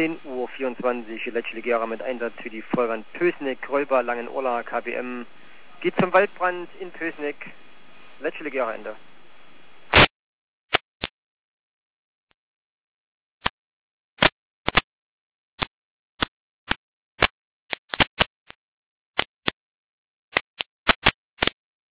10:24 Uhr, Letschlegera mit Einsatz für die Feuerwehren Pößneck, Grölber, Langenurla, KBM. Geht zum Waldbrand in Pößneck, Letschlegera Ende.